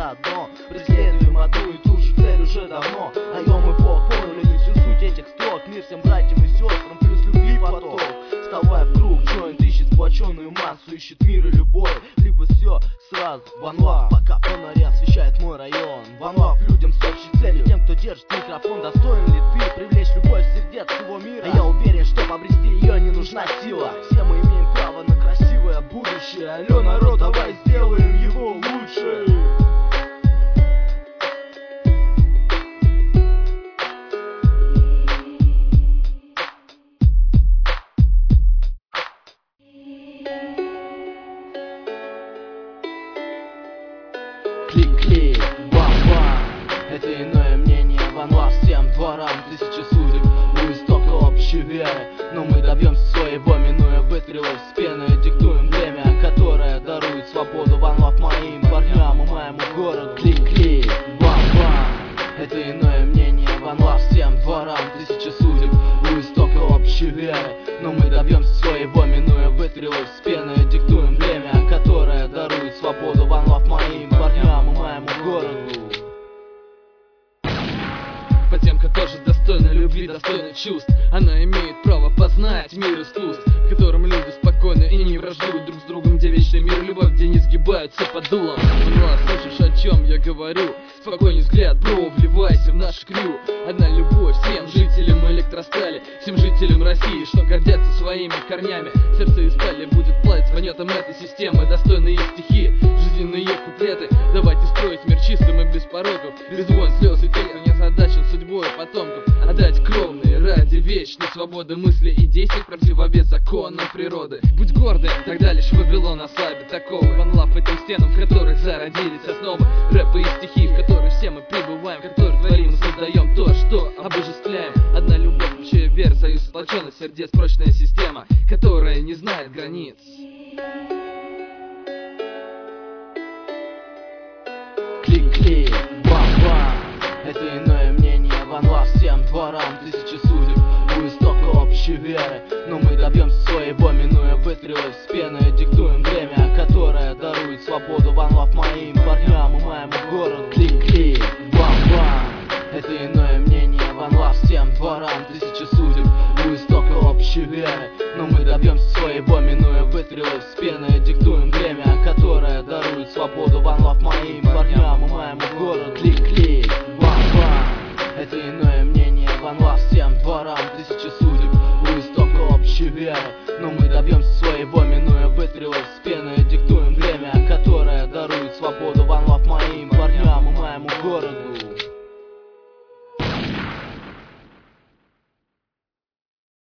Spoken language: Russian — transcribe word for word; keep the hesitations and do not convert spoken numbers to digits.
заодно преследуем одну и ту же цель уже давно. Наем и Бог поняли всю суть этих строк. Мир всем братьям и сестрам, плюс любви поток. Вставай в круг, джойнт ищет сплоченную массу, ищет мир и любовь, либо все сразу. One Love, пока фонари освещает мой район. One Love людям с общей целью, тем, кто держит микрофон. Достоин ли ты привлечь любовь в сердец всего мира? А я уверен, что обрести ее не нужна сила. Все мы имеем право на красивое будущее. Алло, народ, давай сделаем его лучше. Клик-клик, бам-бам. Это иное мнение, One Love всем дворам. Тысячи судеб у истока общей веры. Но мы добьемся своего, минуя выстрелы в спину. Диктуем время, которое дарует свободу. One Love моим парням и моему городу. Клик-клик, бам-бам. Это иное мнение, One Love всем дворам. Тысячи судеб у истока общей веры. Но мы добьемся своего, минуя выстрелы в спину. Диктуем время, которое дарует свободу. One Love моим парням и моему городу. Потемка тоже достойна любви, достойна чувств. Она имеет право познать мир искусств, в котором люди спокойны и не враждуют друг с другом, где вечный мир, любовь, где не сгибаются под дулом. Ну а слышишь, о чем я говорю? Спокойный взгляд, бро, вливайся в наш крю. Одна любовь всем жителям электростали, всем жителям России, что гордятся своими корнями. Сердце из стали будет плавить с фонетом этой системы. Достойные стихи, жизненные куплеты. Давайте строить мир чистым и без пороков, без войн, слез и тех, кто не озадачен судьбой потомков. Отдать кровные ради вечной свободы мысли и действий, противовес законам природы. Будь гордым, тогда лишь Вавилон ослабит такого. One Love этим стенам, в которых зародились основы рэпа и стихи, в которых все мы пребываем, в которых творим и создаем то, что обожествляем. Одна любовь, общая вера, союз сплоченных сердец, прочная система, которая не знает границ. Клик-клик, бам-бам. Это иное мнение, One Love всем дворам. Тысячи судеб у истока общей веры. Но мы добьемся своего, минуя выстрелы в спину. И диктуем время, которое дарует свободу. One Love моим парням и моему городу. Клик-клик, бам-бам. Это иное мнение, One Love всем дворам. Тысячи судеб у истока общей веры. Но мы добьемся своего, минуя выстрелы в спину. И диктуем время, которое дарует свободу. One Love моим парням и моему городу. Клик-клик, бам-бам. Это иное мнение, One Love всем дворам. Тысячи судеб у истока общей веры. Но мы добьемся своего, минуя выстрелы в